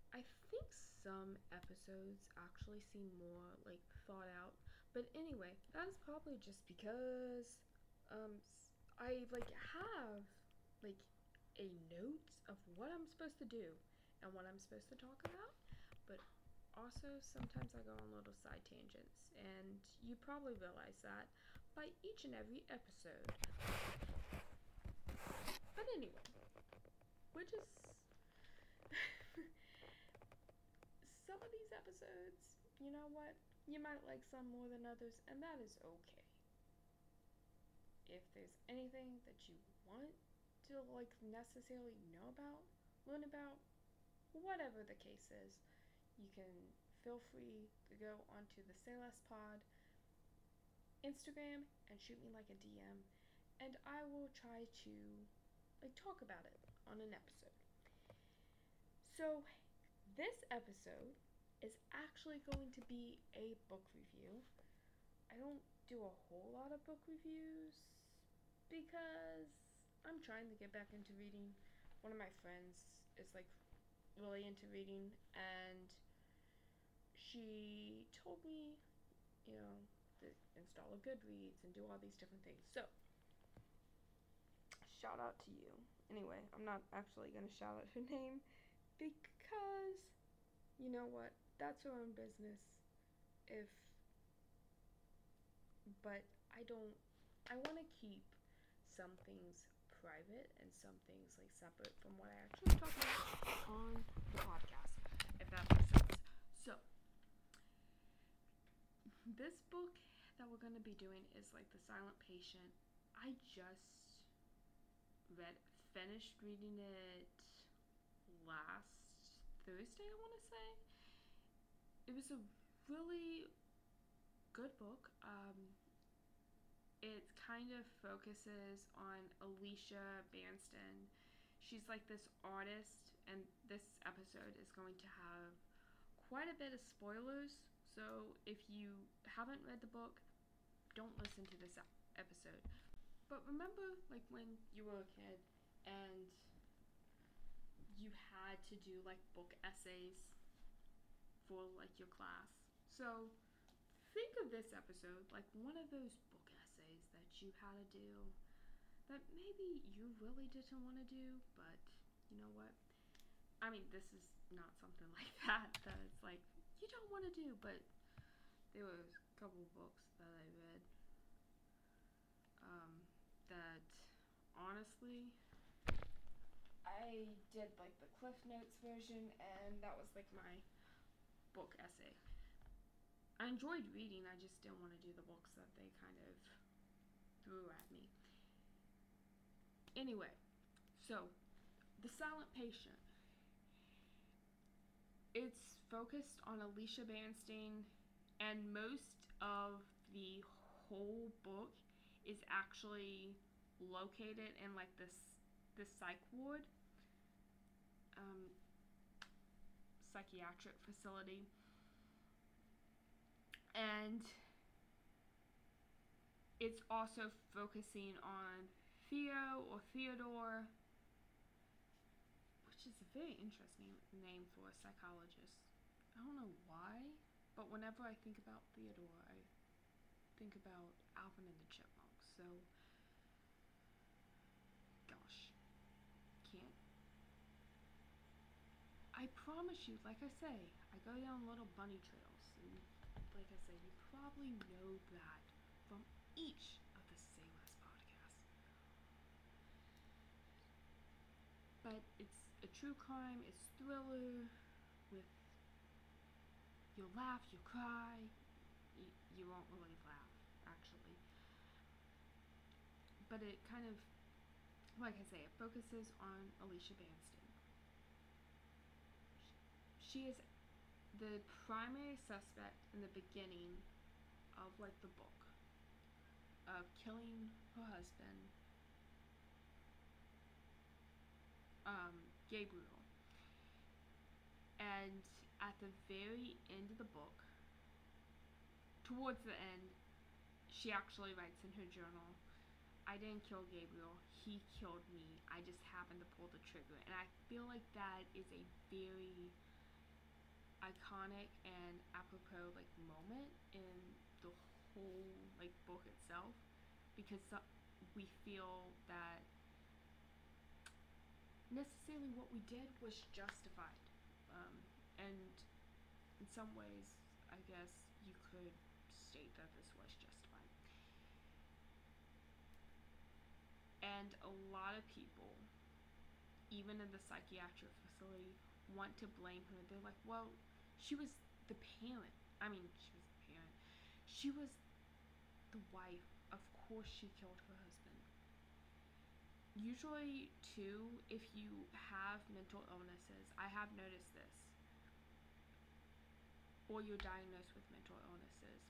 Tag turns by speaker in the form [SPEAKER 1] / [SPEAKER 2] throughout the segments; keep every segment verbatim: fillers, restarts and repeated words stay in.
[SPEAKER 1] I think some episodes actually seem more like thought out, but anyway, that is probably just because um I like have like a note of what I'm supposed to do and what I'm supposed to talk about, but also sometimes I go on little side tangents, and you probably realize that by each and every episode. But anyway, we're just some of these episodes, you know what? You might like some more than others, and that is okay. If there's anything that you want to like necessarily know about, learn about, whatever the case is, you can feel free to go onto the Say Less Pod Instagram and shoot me like a D M, and I will try to like talk about it on an episode. So, this episode is actually going to be a book review. I don't do a whole lot of book reviews because I'm trying to get back into reading. One of my friends is like really into reading, and she told me, you know, to install a Goodreads and do all these different things. So, shout out to you. Anyway, I'm not actually going to shout out her name because, you know what, that's her own business. If, but I don't, I want to keep some things private and some things like separate from what I actually talk about on the podcast, if that makes sense. So, this book that we're going to be doing is like The Silent Patient. I just read, finished reading it last Thursday, I want to say. It was a really good book. Um, it kind of focuses on Alicia Banston. She's like this artist, and this episode is going to have quite a bit of spoilers. So if you haven't read the book, don't listen to this episode. But remember, like when you were a kid and you had to do like book essays for like your class. So think of this episode like one of those book essays that you had to do that maybe you really didn't want to do, but you know what? I mean, this is not something like that that it's like you don't want to do, but there was a couple of books that I read um, that honestly I did like the Cliff Notes version, and that was like my book essay. I enjoyed reading, I just didn't want to do the books that they kind of threw at me. Anyway, so The Silent Patient. It's focused on Alicia Banston, and most of the whole book is actually located in like this this psych ward, um, psychiatric facility, and it's also focusing on Theo or Theodore, which is a very interesting name for a psychologist. I don't know why, but whenever I think about Theodore, I think about Alvin and the Chipmunks. So, gosh, can't. I promise you, like I say, I go down little bunny trails, and like I say, you probably know that from each of the Say Less podcasts. But it's a true crime, it's thriller with you'll laugh, you'll cry, you, you won't really laugh, actually. But it kind of, like I say, it focuses on Alicia Banston. She is the primary suspect in the beginning of like the book of killing her husband, um, Gabriel. And at the very end of the book, towards the end, she actually writes in her journal, I didn't kill Gabriel, he killed me, I just happened to pull the trigger. And I feel like that is a very iconic and apropos like moment in the whole like book itself, because so- we feel that necessarily what we did was justified, um, and in some ways, I guess you could state that this was justified. And a lot of people, even in the psychiatric facility, want to blame her. They're like, well, she was the parent. I mean, she was the parent. She was the wife. Of course, she killed her husband. Usually, too, if you have mental illnesses, I have noticed this, or you're diagnosed with mental illnesses,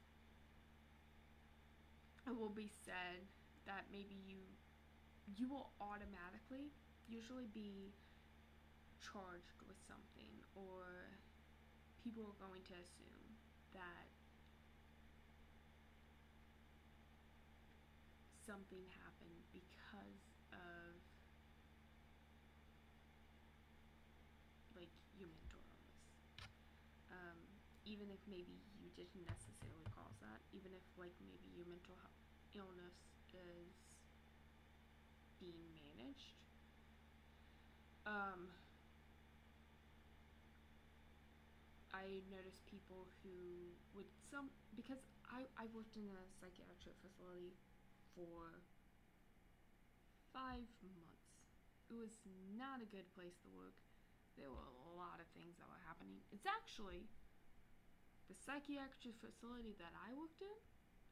[SPEAKER 1] it will be said that maybe you you will automatically usually be charged with something, or people are going to assume that something happened because of like your mental illness. Um, even if maybe you didn't necessarily cause that, even if like maybe your mental illness is being managed. Um, I noticed people who would some because I, I worked in a psychiatric facility for five months. It was not a good place to work. There were a lot of things that were happening. It's actually the psychiatric facility that I worked in.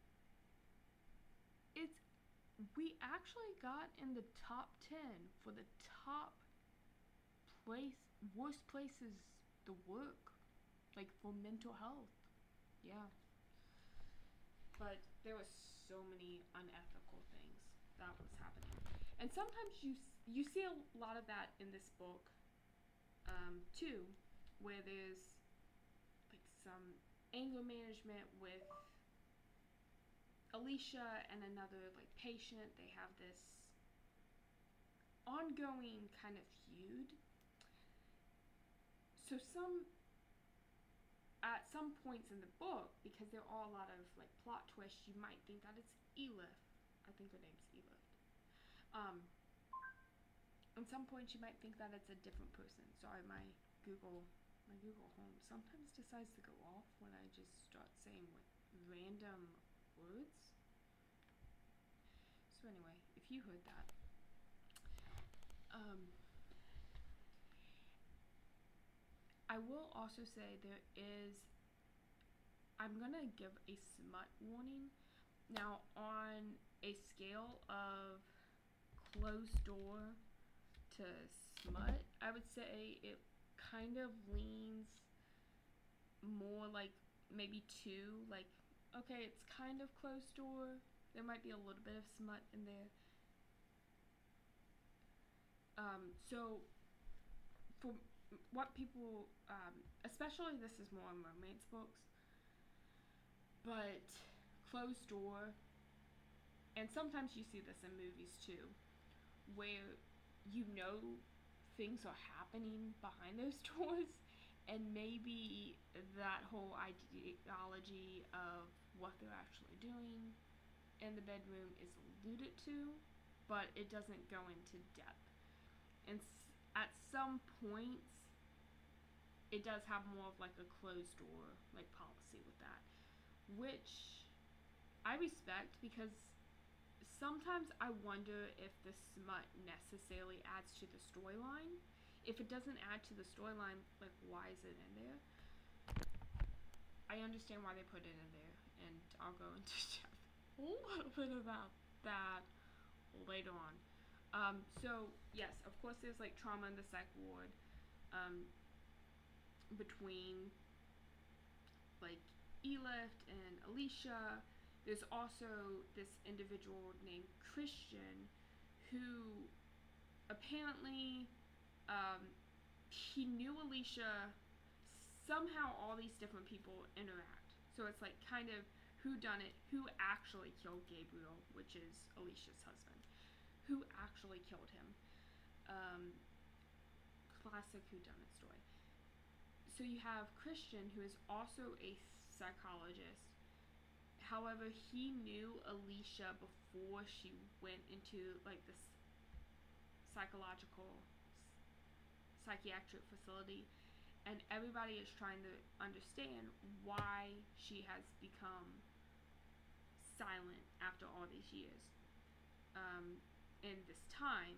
[SPEAKER 1] It's we actually got in the top ten for the top place worst places to work, like for mental health. Yeah. But there were so many unethical things that was happening, and sometimes you you see a lot of that in this book, um, too, where there's like some anger management with Alicia and another like patient. They have this ongoing kind of feud. So some at some points in the book, because there are a lot of like plot twists, you might think that it's Elif. I think her name's Elif. Um, at some points you might think that it's a different person. Sorry, my Google my Google Home sometimes decides to go off when I just start saying what random words. So anyway, if you heard that, um, I will also say there is. I'm gonna give a smut warning. Now, on a scale of closed door to smut, I would say it kind of leans more like maybe two. Like, okay, it's kind of closed door. There might be a little bit of smut in there. Um, so, for what people, um, especially this is more in romance books, but closed door, and sometimes you see this in movies too, where you know things are happening behind those doors, and maybe that whole ideology of what they're actually doing in the bedroom is alluded to, but it doesn't go into depth. And at some points, it does have more of like a closed door like policy with that, which I respect, because sometimes I wonder if the smut necessarily adds to the storyline. If it doesn't add to the storyline, like, why is it in there? I understand why they put it in there, and I'll go into a little bit about that later on. Um, so, yes, of course, there's like trauma in the psych ward, um, between like Elif and Alicia. There's also this individual named Christian who apparently um, he knew Alicia. Somehow all these different people interact. So it's like kind of who done it, who actually killed Gabriel, which is Alicia's husband. Who actually killed him. Um, classic whodunit story. so you have Christian, who is also a psychologist. However, he knew Alicia before she went into like this psychological psychiatric facility, and everybody is trying to understand why she has become silent after all these years, um, in this time.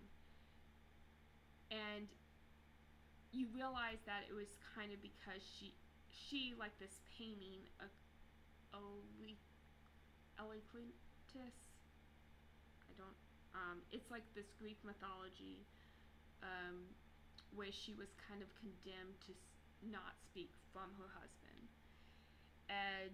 [SPEAKER 1] And you realize that it was kind of because she she like this painting of Elycletus. I don't um it's like this Greek mythology, um where she was kind of condemned to not speak from her husband. And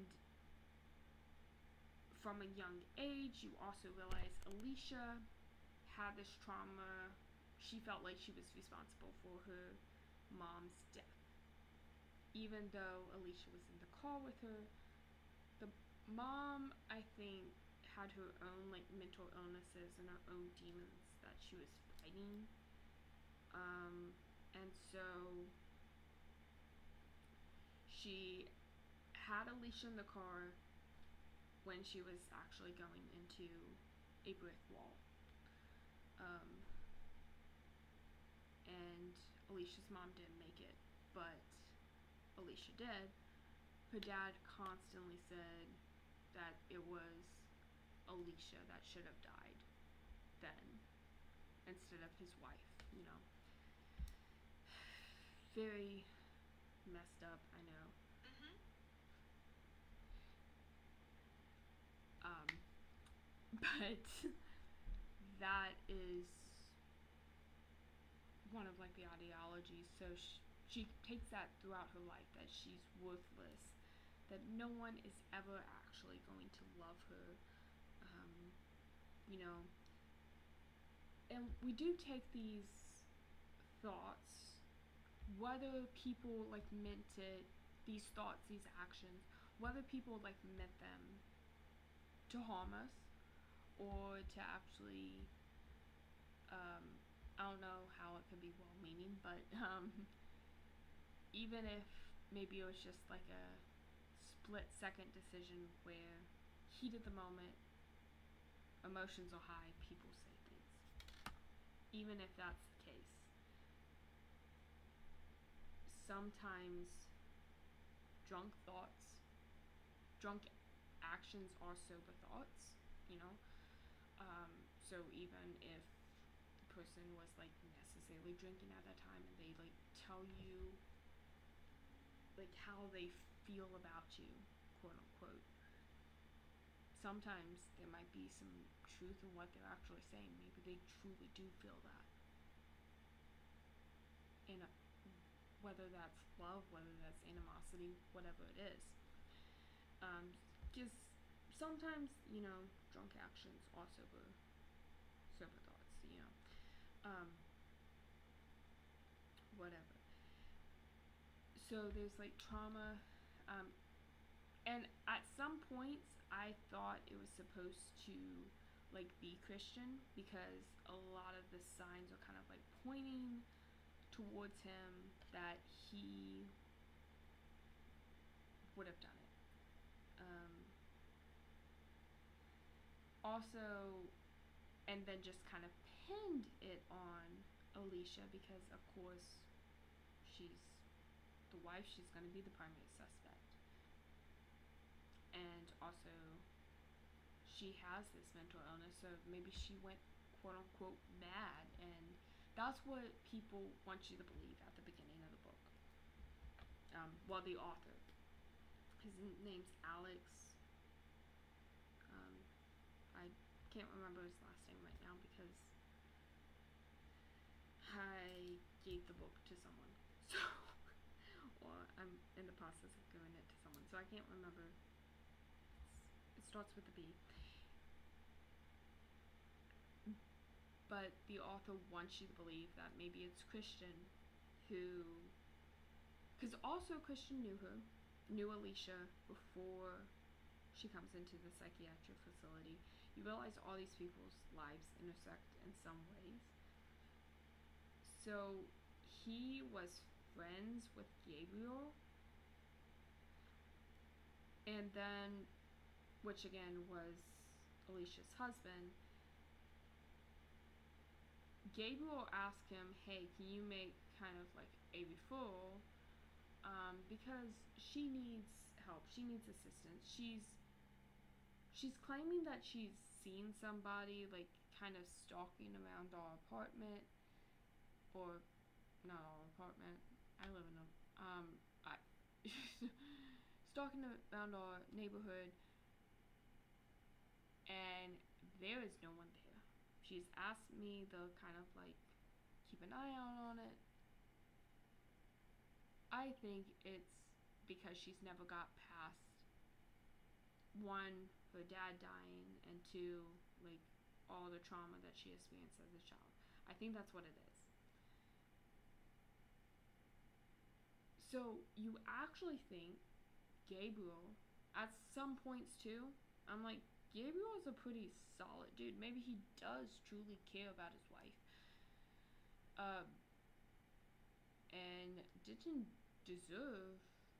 [SPEAKER 1] from a young age, you also realize Alicia had this trauma. She felt like she was responsible for her mom's death. Even though Alicia was in the car with her, the mom, I think, had her own like mental illnesses and her own demons that she was fighting. Um, and so she had Alicia in the car when she was actually going into a brick wall. Um, and Alicia's mom didn't make it, but Alicia did. Her dad constantly said that it was Alicia that should have died then, instead of his wife, you know. Very messed up, I know.
[SPEAKER 2] Mhm.
[SPEAKER 1] Um, but that is one of like the ideologies. So she, she takes that throughout her life, that she's worthless, that no one is ever actually going to love her, um, you know. And we do take these thoughts, whether people like meant it, these thoughts, these actions, whether people like meant them to harm us or to actually, um, I don't know how it could be well-meaning, but um, even if maybe it was just like a split-second decision where heat of the moment, emotions are high, people say things. Even if that's the case, sometimes drunk thoughts, drunk actions are sober thoughts, you know. Um, so even if the person was like necessarily drinking at that time and they like tell you like how they feel about you, quote unquote, sometimes there might be some truth in what they're actually saying. Maybe they truly do feel that. And uh, whether that's love, whether that's animosity, whatever it is. Um, just sometimes, you know, drunk actions are sober, sober thoughts, you know. Um, whatever. So there's like trauma, um, and at some points I thought it was supposed to like be Christian, because a lot of the signs are kind of like pointing towards him that he would have done it. Um, also, and then just kind of pinned it on Alicia because, of course, she's the wife, she's going to be the primary suspect. And also, she has this mental illness, so maybe she went quote unquote mad, and that's what people want you to believe at the beginning of the book. Um, well, the author, his name's Alex. Um, I can't remember his last name right now because I gave the book to someone, so or I'm in the process of giving it to someone, so I can't remember. It's, it starts with a B. But the author wants you to believe that maybe it's Christian who, because also Christian knew her, knew Alicia before she comes into the psychiatric facility. You realize all these people's lives intersect in some ways. So he was friends with Gabriel, and then, which again was Alicia's husband, Gabriel asked him, hey, can you make kind of like a referral, um, because she needs help, she needs assistance. She's she's claiming that she's seen somebody like kind of stalking around our apartment, or not our apartment. I live in a um I stalking around our neighborhood, and there is no one there. She's asked me to kind of like keep an eye out on it. I think it's because she's never got past, one, her dad dying, and two, like all the trauma that she experienced as a child. I think that's what it is. So you actually think Gabriel, at some points too, I'm like, Gabriel is a pretty solid dude. Maybe he does truly care about his wife. Um, and didn't deserve,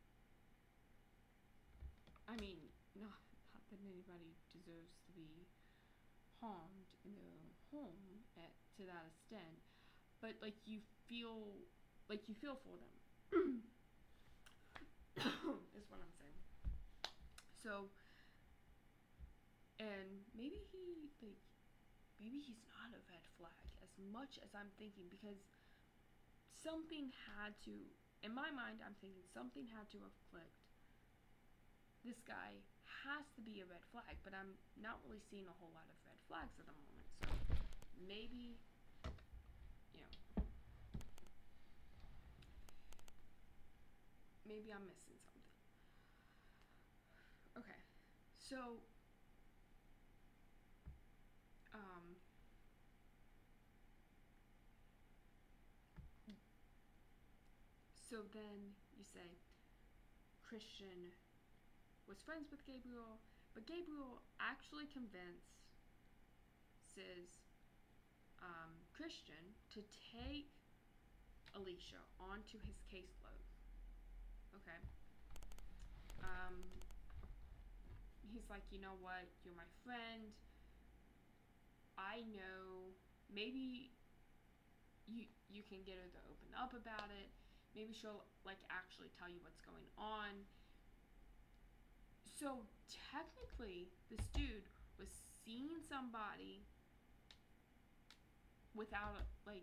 [SPEAKER 1] I mean, not, not that anybody deserves to be harmed in their own home at, to that extent, but like you feel, like you feel for them, is what I'm saying. So, and maybe he, like, maybe he's not a red flag as much as I'm thinking, because something had to, in my mind, I'm thinking something had to have clicked. This guy has to be a red flag, but I'm not really seeing a whole lot of red flags at the moment. So maybe, you know, maybe I'm missing something. Okay, so, um, so then you say Christian was friends with Gabriel, but Gabriel actually convinces um, Christian to take Alicia onto his caseload. Okay. Um, he's like, you know what? You're my friend. I know. Maybe you you can get her to open up about it. Maybe she'll like actually tell you what's going on. So technically, this dude was seeing somebody without, like,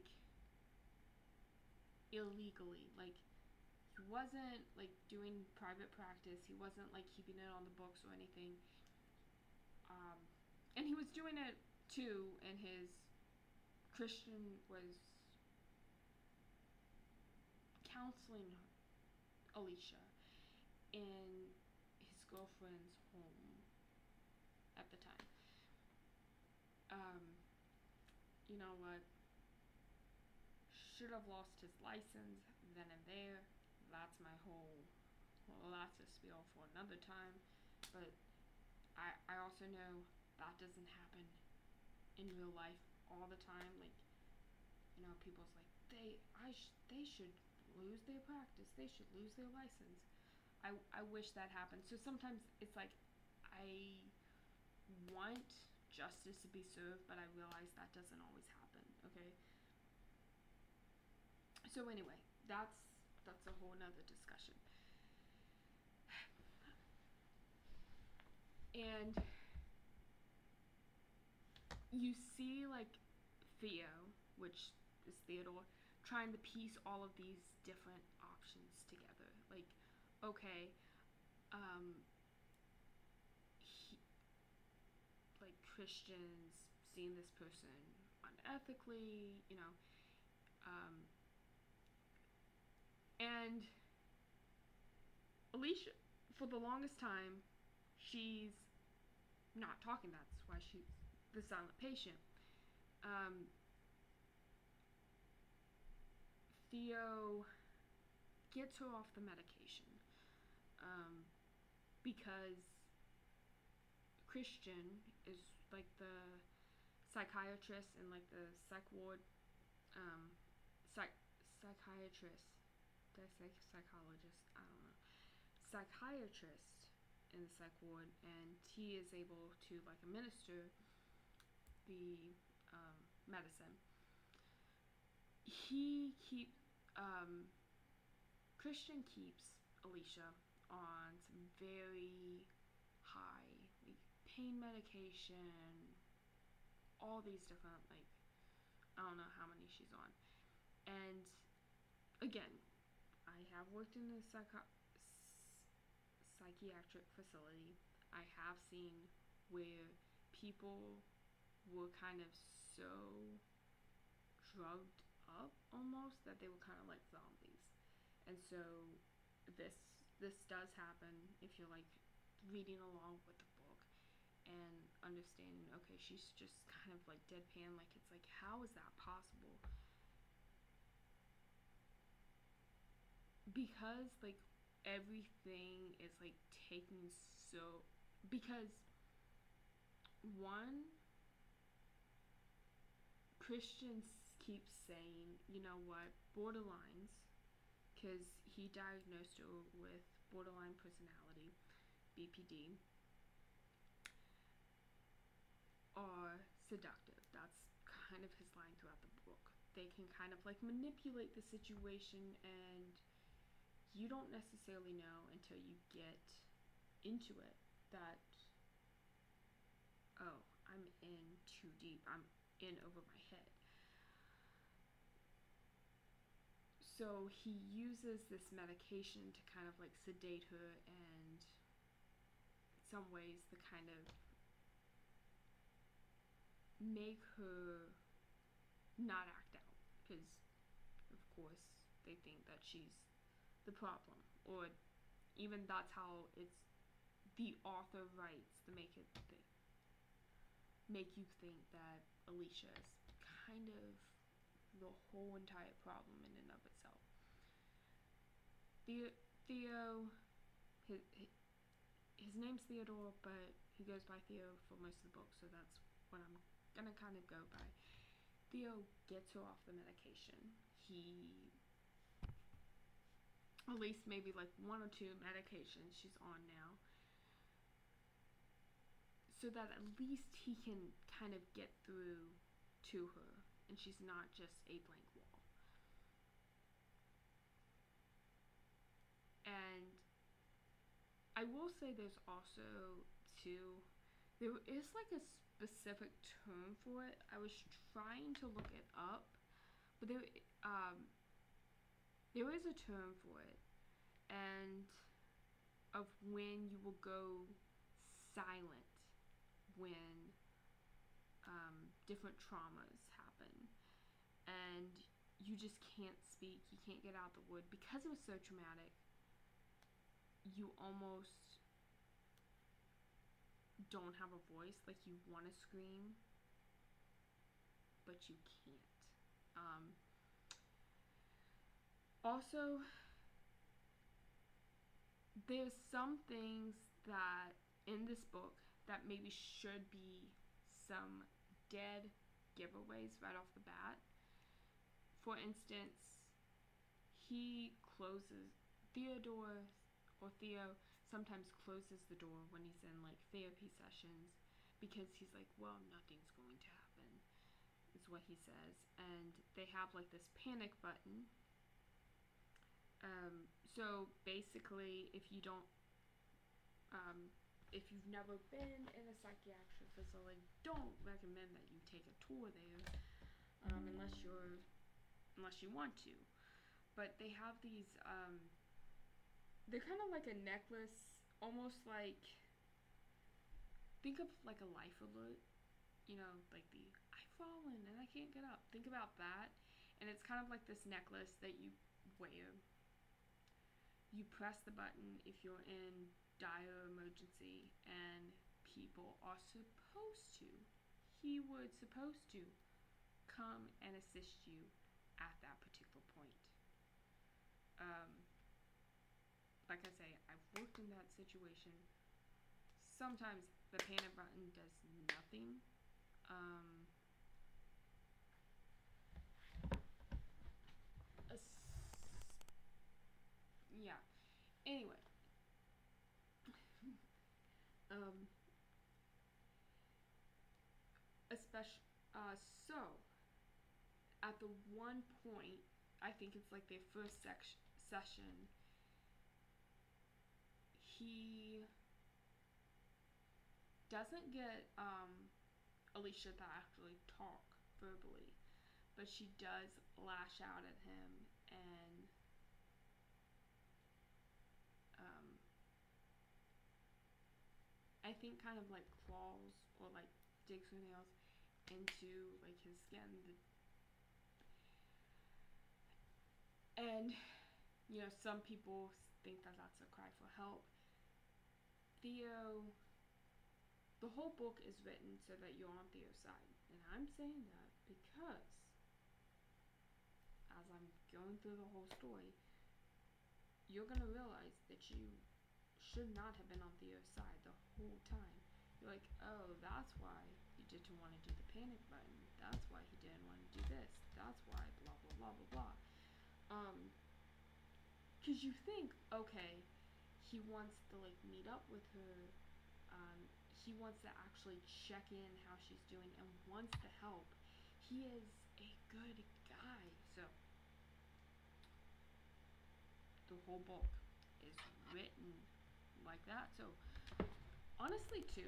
[SPEAKER 1] illegally. Like, he wasn't like doing private practice. He wasn't like keeping it on the books or anything. Um, and he was doing it too. And his Christian was counseling Alicia in his girlfriend's home at the time. Um, you know what? Should have lost his license then and there. That's my whole, well, that's a spiel for another time. But I, I also know that doesn't happen in real life all the time. Like, you know, people's like, they, I, sh- they should lose their practice. They should lose their license. I, I wish that happened. So sometimes it's like, I want justice to be served, but I realize that doesn't always happen. Okay. So anyway, that's that's a whole nother discussion. And you see like Theo, which is Theodore, trying to piece all of these different options together. Like, okay, um, he, like Christians seeing this person unethically, you know, um, and Alicia, for the longest time, she's not talking. That's why she's the silent patient. Um, Theo gets her off the medication, um, because Christian is like the psychiatrist in like the psych ward, um, psych psychiatrist did I say psychologist? I don't know. Psychiatrist in the psych ward, and he is able to like administer the um, medicine. He keep um, Christian keeps Alicia on some very high like pain medication, all these different like I don't know how many she's on. And again, I have worked in a psycho- psychiatric facility. I have seen where people were kind of so drugged up almost that they were kind of like zombies. And so this this does happen if you're like reading along with the book and understanding, okay, she's just kind of like deadpan, like it's like, how is that possible? Because like everything is like taking so because one, Christians keep saying, you know what, borderlines, because he diagnosed her with borderline personality, B P D, are seductive. That's kind of his line throughout the book. They can kind of like manipulate the situation, and you don't necessarily know until you get into it that, oh, I'm in too deep. I'm in over my head. So he uses this medication to kind of like sedate her and in some ways the kind of make her not act out, because of course they think that she's the problem, or even that's how it's the author writes to make it th- make you think that Alicia is kind of the whole entire problem in and of itself. The- Theo, his, his name's Theodore, but he goes by Theo for most of the book, so that's what I'm gonna kind of go by. Theo gets her off the medication. He, at least maybe like one or two medications she's on now, so that at least he can kind of get through to her and she's not just a blank wall. And I will say there's also too, there is like a specific term for it. I was trying to look it up, but there um there is a term for it, and of when you will go silent when um, different traumas happen, and you just can't speak, you can't get out the wood because it was so traumatic. You almost don't have a voice, like you want to scream, but you can't. Um, also, there's some things that in this book that maybe should be some dead giveaways right off the bat. For instance, he closes, Theodore or Theo sometimes closes the door when he's in like therapy sessions because he's like, well, nothing's going to happen, is what he says. And they have like this panic button. Um, so basically, if you don't, um, if you've never been in a psychiatric facility, don't recommend that you take a tour there, um, unless you're, unless you want to. But they have these, um, they're kind of like a necklace, almost like, think of like a life alert, you know, like the, I've fallen and I can't get up. Think about that. And it's kind of like this necklace that you wear. You press the button if you're in dire emergency, and people are supposed to, he would supposed to come and assist you at that particular point. Um, like I say, I've worked in that situation. Sometimes the panic button does nothing. Um, yeah. Anyway, um, especially, uh, so at the one point, I think it's like their first sec- session, he doesn't get um, Alicia to actually talk verbally, but she does lash out at him and um, I think kind of like claws or like digs her nails into like his skin. And you know, some people think that that's a cry for help. Theo, the whole book is written so that you're on Theo's side, and I'm saying that because as I'm going through the whole story, you're gonna realize that you should not have been on Theo's side the whole time. You're like, oh, that's why he didn't want to do the panic button. That's why he didn't want to do this. That's why blah blah blah blah blah. Um, cause you think, okay, he wants to like meet up with her. Um, he wants to actually check in how she's doing and wants to help. He is a good guy. So the whole book is written like that. So honestly too,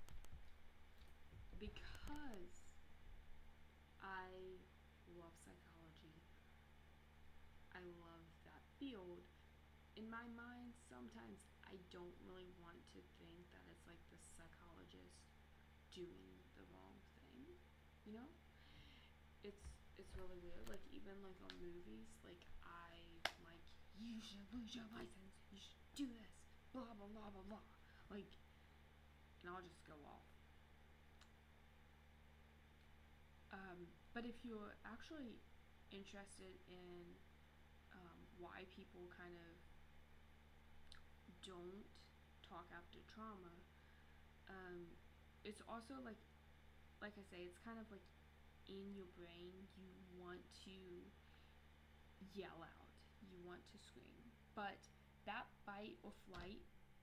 [SPEAKER 1] because I love psychology, I love that field, in my mind sometimes I don't really want to think that it's like the psychologist doing the wrong thing, you know? It's it's really weird. Like even like on movies, like I like you should lose your license, you should do this, blah blah blah blah blah. Like and I'll just go off. Um, but if you're actually interested in um, why people kind of don't talk after trauma, um, it's also like like I say, it's kind of like in your brain. You want to yell out, you want to scream, but that fight or flight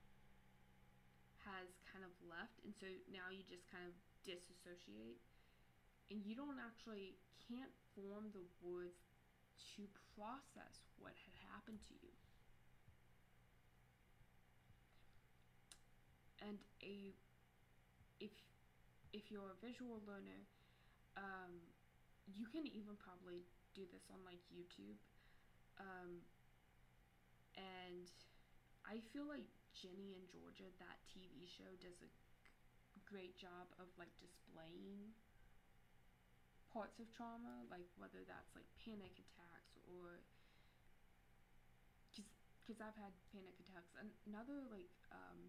[SPEAKER 1] has kind of left, and so now you just kind of disassociate, and you don't actually can't form the words to process what had happened to you. And a if if you're a visual learner, um, you can even probably do this on like YouTube. Um, and I feel like Ginny and Georgia, that T V show, does a great job of like displaying parts of trauma, like whether that's like panic attacks or because I've had panic attacks. And another like um,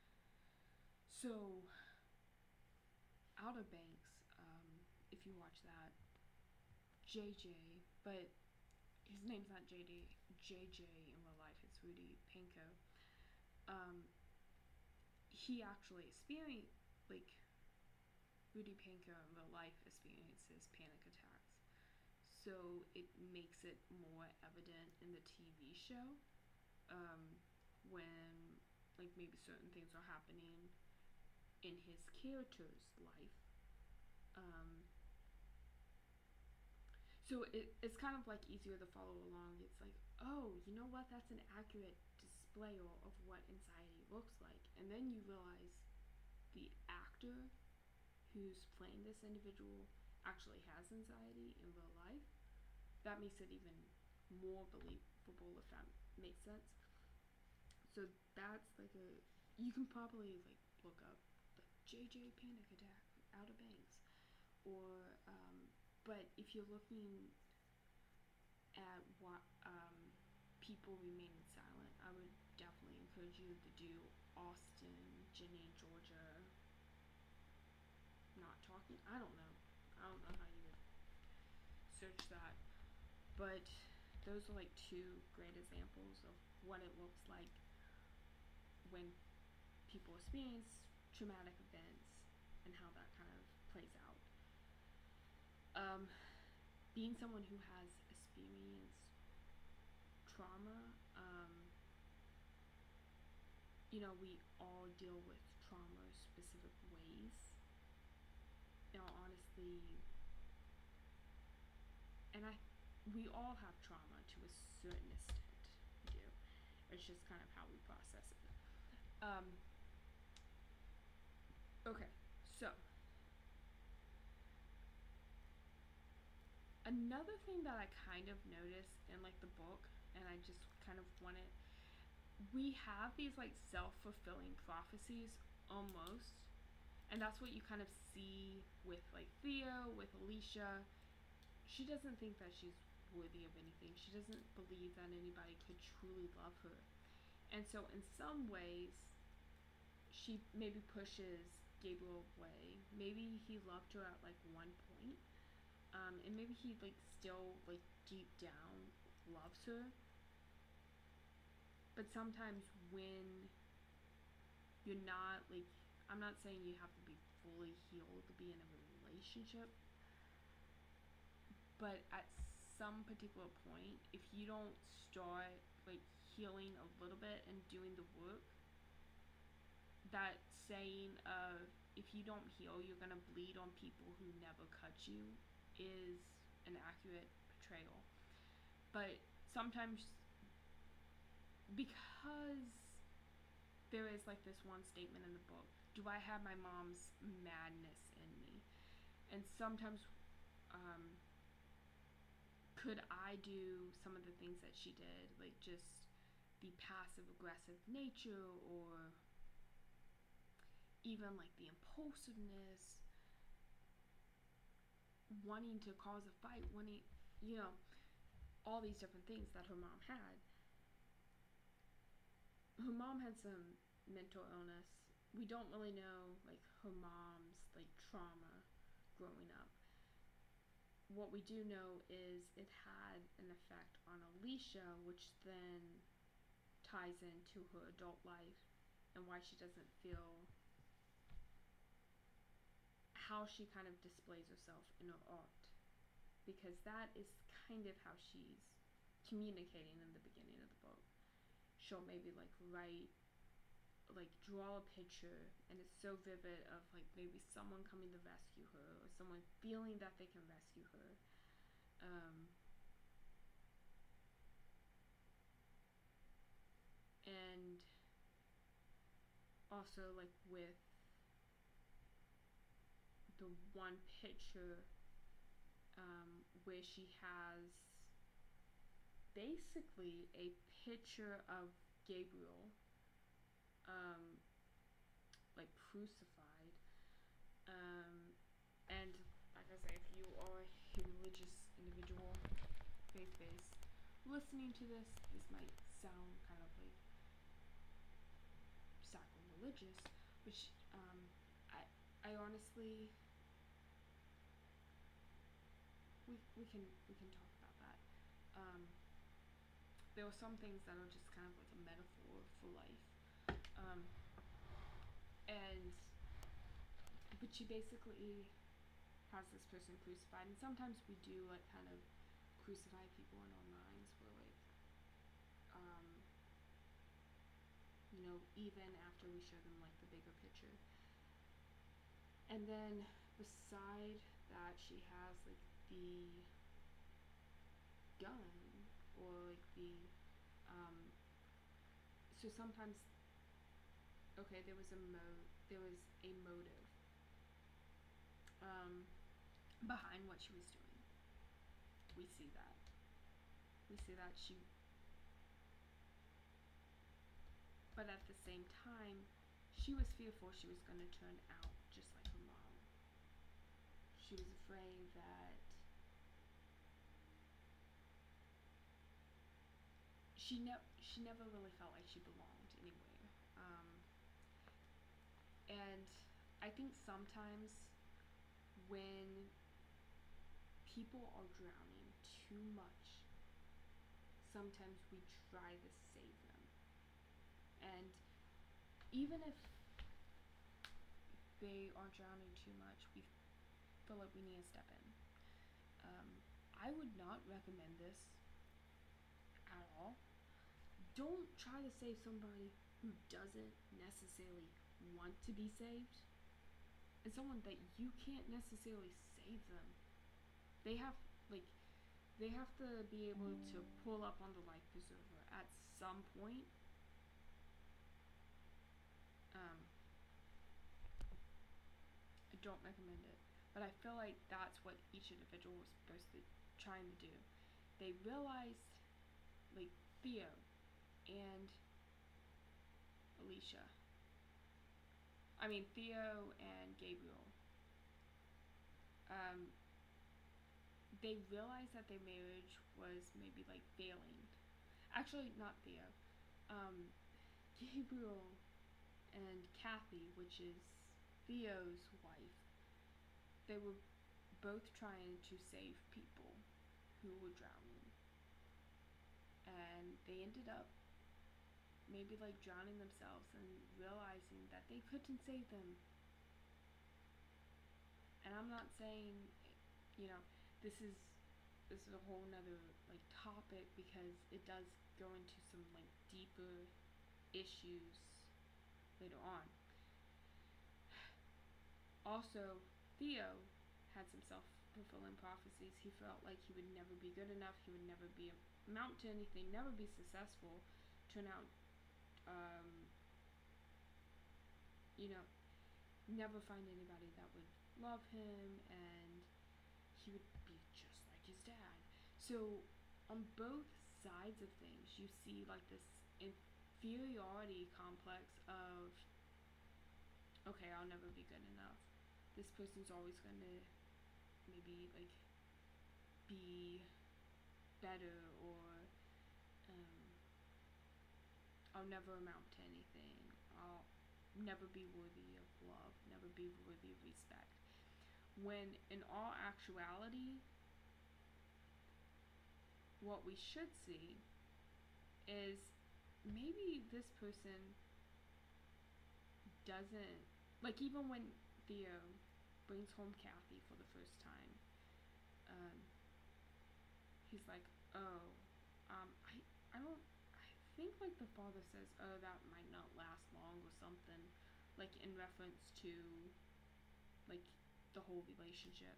[SPEAKER 1] so Outer Banks, um, if you watch that, J J, but his name's not J D, J J in real life, it's Rudy Panko. Um, he actually experienced, like, Rudy Panko in real life experiences panic attacks. So it makes it more evident in the T V show um, when, like, maybe certain things are happening in his character's life. Um, so it, it's kind of like easier to follow along. It's like, oh, you know what? That's an accurate display of what anxiety looks like. And then you realize the actor who's playing this individual actually has anxiety in real life. That makes it even more believable, if that makes sense. So that's like a, you can probably like look up like J J panic attack Outer Banks, or um, but if you're looking at what um, people remaining silent, I would definitely encourage you to do Austin, Ginny, Georgia, not talking. I don't know. I don't know how you would search that, but those are like two great examples of what it looks like when people experience traumatic events and how that kind of plays out. Um, being someone who has experienced trauma, um, you know, we all deal with trauma specific ways. Now, honestly, and I, we all have trauma to a certain extent. We do. It's just kind of how we process it. Um, okay, so another thing that I kind of noticed in like the book, and I just kind of wanted, we have these like self-fulfilling prophecies almost, and that's what you kind of see with like Theo, with Alicia. She doesn't think that she's worthy of anything. She doesn't believe that anybody could truly love her. And so in some ways, she maybe pushes Gabriel away. Maybe he loved her at like one point. Um, and maybe he like still like deep down loves her. But sometimes when you're not like, I'm not saying you have to be fully healed to be in a relationship, but at some particular point, if you don't start like healing a little bit and doing the work, that saying of if you don't heal, you're gonna bleed on people who never cut you is an accurate portrayal. But sometimes, because there is like this one statement in the book, do I have my mom's madness in me? And sometimes, um, could I do some of the things that she did, like just the passive aggressive nature, or even like the impulsiveness, wanting to cause a fight, wanting, you know, all these different things that her mom had. Her mom had some mental illness. We don't really know like her mom's like trauma growing up. What we do know is it had an effect on Alicia, which then ties into her adult life and why she doesn't feel, how she kind of displays herself in her art, because that is kind of how she's communicating in the beginning of the book. She'll maybe like write, like draw a picture, and it's so vivid of like maybe someone coming to rescue her, or someone feeling that they can rescue her. Um, and also like with the one picture um, where she has basically a picture of Gabriel, um, like crucified. Um, and like I say, if you are a religious individual, faith-based, listening to this, this might sound kind of like sacrilegious, which um, I, I honestly, we we can we can talk about that. Um, there are some things that are just kind of like a metaphor for life. Um, and, but she basically has this person crucified, and sometimes we do like kind of crucify people in our minds where like, um, you know, even after we show them like the bigger picture. And then beside that, she has like the gun, or like the, um, so sometimes, okay, there was a mo, there was a motive, um, behind what she was doing. We see that. We see that she, but at the same time, she was fearful she was going to turn out just like her mom. She was afraid that she ne- she never really felt like she belonged anywhere. Um, and I think sometimes when people are drowning too much, sometimes we try to save them. And even if they are drowning too much, we feel like we need to step in. Um, I would not recommend this at all. Don't try to save somebody who doesn't necessarily want to be saved, and someone that you can't necessarily save them. They have, like, they have to be able to pull up on the life preserver at some point. Um, I don't recommend it, but I feel like that's what each individual was supposed to trying to do. They realized, like, Theo and Alicia. I mean, Theo and Gabriel. Um, they realized that their marriage was maybe like failing. Actually, not Theo. Um, Gabriel and Kathy, which is Theo's wife, they were both trying to save people who were drowning. And they ended up maybe like drowning themselves and realizing that they couldn't save them. And I'm not saying, you know, this is this is a whole nother like topic, because it does go into some like deeper issues later on. Also, Theo had some self-fulfilling prophecies. He felt like he would never be good enough, he would never be amount to anything, never be successful, turn out, um, you know, never find anybody that would love him, and he would be just like his dad. So, on both sides of things, you see like this inferiority complex of, okay, I'll never be good enough. This person's always going to maybe like be better, or um, I'll never amount to anything. I'll never be worthy of love, never be worthy of respect. When in all actuality, what we should see is maybe this person doesn't, like, even when Theo brings home Kathy for the first time, um, he's like, oh, um, I, I don't, I think like the father says, oh, that might not last long or something, like in reference to, like, the whole relationship.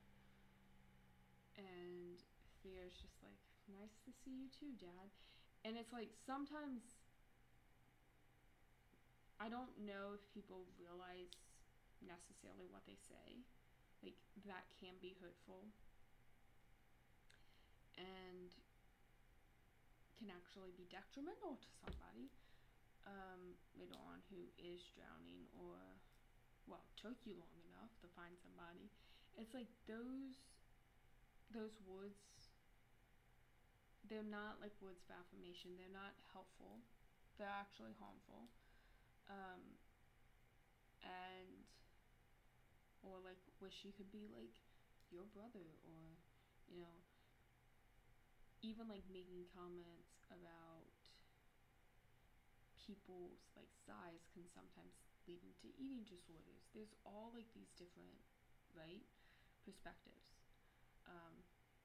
[SPEAKER 1] And Theo's just like, nice to see you too, Dad. And it's like, sometimes I don't know if people realize necessarily what they say. Like, that can be hurtful and can actually be detrimental to somebody um, later on who is drowning, or, well, took you long enough to find somebody. It's like those those words, they're not like words of affirmation. They're not helpful. They're actually harmful. Um, and or like, wish you could be like your brother, or, you know, even like making comments about people's like size can sometimes lead into eating disorders. There's all like these different, right, perspectives. Um,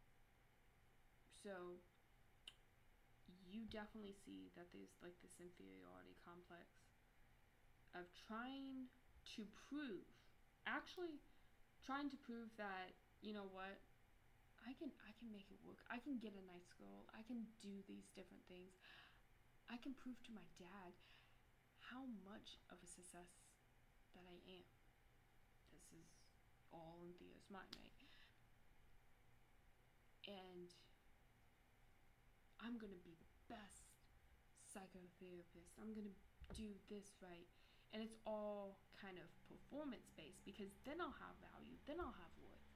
[SPEAKER 1] so you definitely see that there's like this inferiority complex of trying to prove, actually trying to prove that, you know what, I can I can make it work. I can get a nice girl. I can do these different things. I can prove to my dad how much of a success that I am. This is all in Theo's mind, right? And I'm gonna be the best psychotherapist. I'm gonna do this right. And it's all kind of performance based, because then I'll have value, then I'll have worth.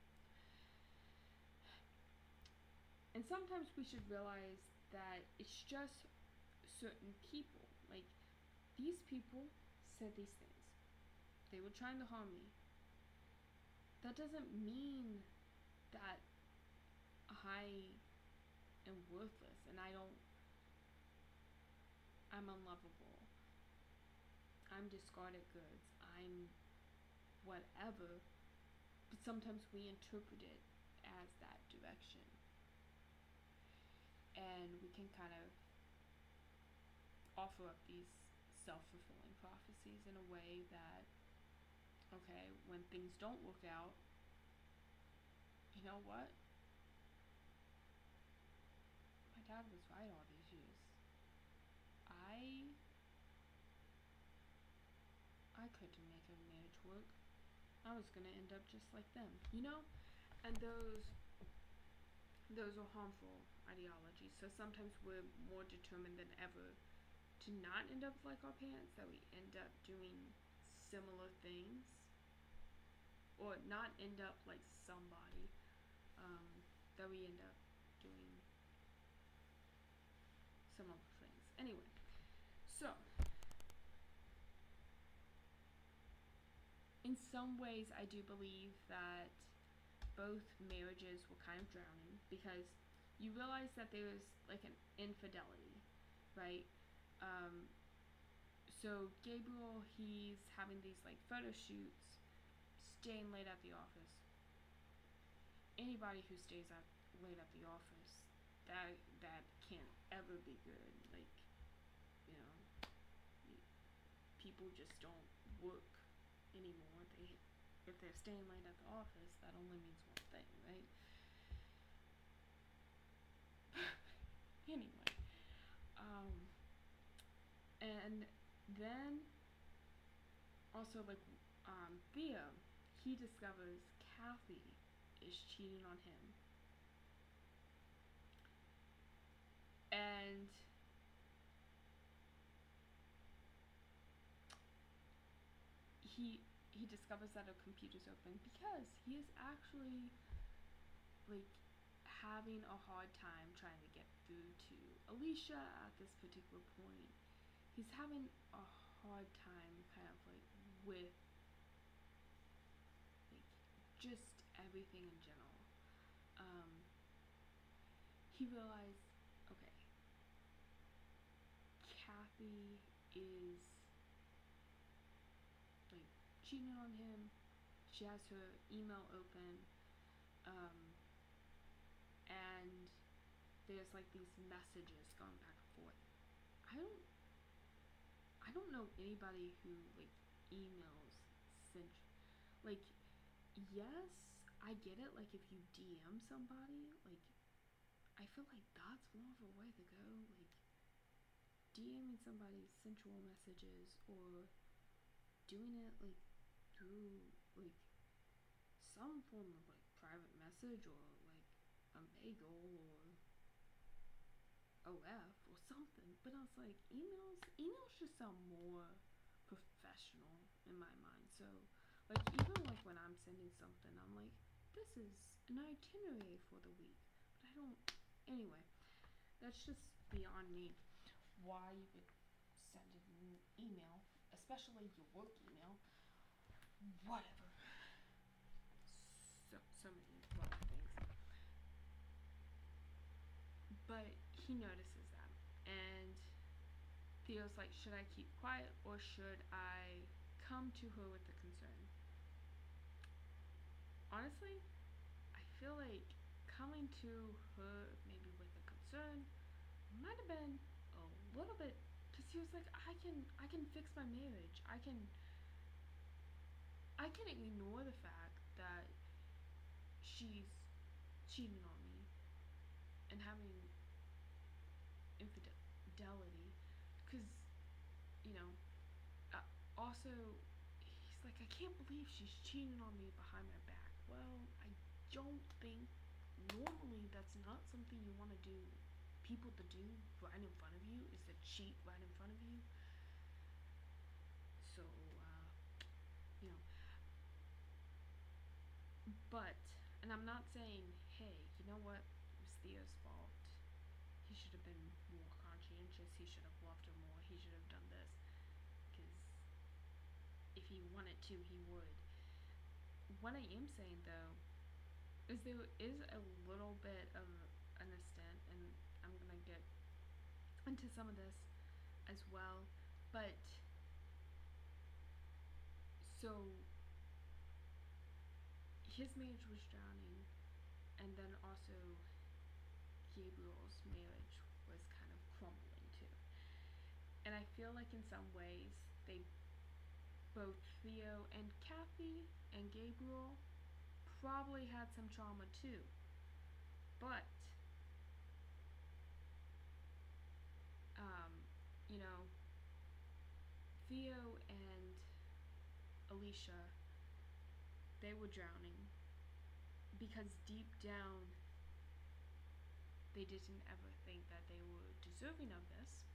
[SPEAKER 1] And sometimes we should realize that it's just certain people. Like, these people said these things. They were trying to harm me. That doesn't mean that I am worthless and I don't, I'm unlovable. I'm discarded goods. I'm whatever. But sometimes we interpret it as that direction. And we can kind of offer up these self-fulfilling prophecies in a way that, okay, when things don't work out, you know what? My dad was right all these years. I I couldn't make a marriage work. I was gonna end up just like them, you know? And those those are harmful ideologies. So sometimes we're more determined than ever to not end up like our parents, that we end up doing similar things, or not end up like somebody, um, that we end up doing similar things. Anyway, so in some ways, I do believe that both marriages were kind of drowning, because you realize that there's like an infidelity, right? Um, so Gabriel, he's having these like photo shoots, staying late at the office. Anybody who stays up late at the office, that that can't ever be good. Like, you know, people just don't work anymore. They, if they're staying late at the office, that only means one thing, right? Anyway, um, and then also like um, Theo, he discovers Kathy is cheating on him, and he he discovers that her computer's open because he is actually like having a hard time trying to get through to Alicia at this particular point. He's having a hard time kind of like with like just everything in general. Um, he realized, okay, Kathy is like cheating on him. She has her email open, um, and there's like these messages going back and forth. I don't I don't know anybody who like emails sent, like, yes, I get it, like if you D M somebody, like I feel like that's more of a way to go, like DMing somebody sensual messages, or doing it like through like some form of like private message, or like a Omegle or O F or something. But I was like, emails emails just sound more professional in my mind. So like even like when I'm sending something, I'm like, this is an itinerary for the week. But I don't, anyway, that's just beyond me why you would send an email, especially your work email. Whatever. So so many wrong things. But he notices that, and Theo's like, should I keep quiet or should I come to her with the concern? Honestly, I feel like coming to her maybe with a concern might have been a little bit, because he was like, I can I can fix my marriage. I can I can ignore the fact that she's cheating on me and having infidelity, because, you know, uh, also he's like, I can't believe she's cheating on me behind my back. Well, I don't think normally that's not something you want to do, people to do right in front of you, is to cheat right in front of you. So uh, you know, but, and I'm not saying, hey, you know what, it was Theo's fault, he should have been more conscientious, he should have loved her more, he should have done this, because if he wanted to, he would. What I am saying though is there is a little bit of an extent, and I'm gonna get into some of this as well, but so his marriage was drowning, and then also Gabriel's marriage was kind of crumbling too. And I feel like in some ways they both Theo and Kathy and Gabriel probably had some trauma too. But um, you know, Theo and Alicia, they were drowning because deep down they didn't ever think that they were deserving of this.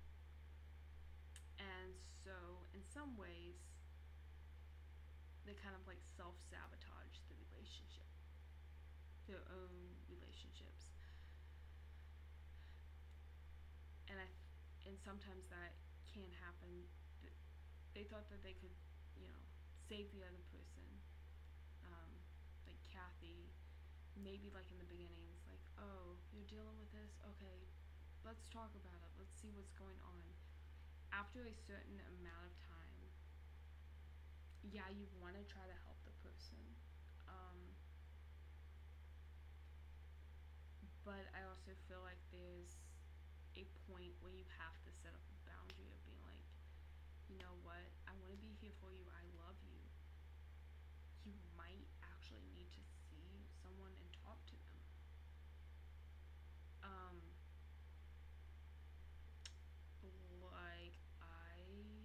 [SPEAKER 1] And so, in some ways, they kind of like self sabotage the relationship, their own relationships. And I, and sometimes that can happen. They thought that they could, you know, save the other person. Um, like Kathy, maybe like in the beginnings, like, oh, you're dealing with this? Okay, let's talk about it. Let's see what's going on. After a certain amount of time, yeah, you want to try to help the person. Um, but I also feel like there's a point where you have to set up a boundary of being like, you know what, I want to be here for you. I love you. You might actually need to see someone and talk to them. Um, like I,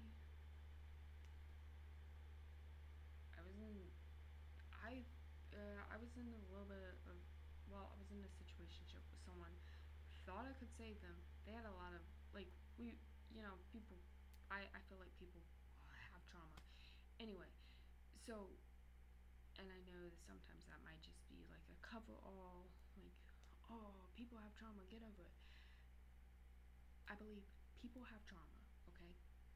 [SPEAKER 1] I was in, I, uh, I was in a little bit of, well, I was in a situationship with someone. Thought I could save them. They had a lot of like we, you know, people. I I feel like people have trauma. Anyway, so and I know that sometimes that might just be like a cover all, like, oh, people have trauma, get over it. I believe people have trauma, okay?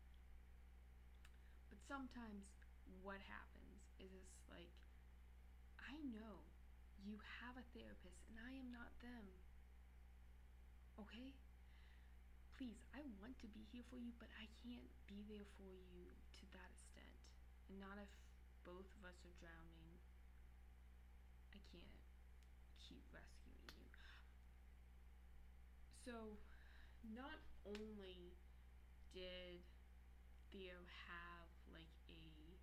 [SPEAKER 1] But sometimes what happens is it's like, I know you have a therapist and I am not them, okay? Please, I want to be here for you, but I can't be there for you to that extent. And not if both of us are drowning. I can't keep rescuing you. So, not only did Theo have like a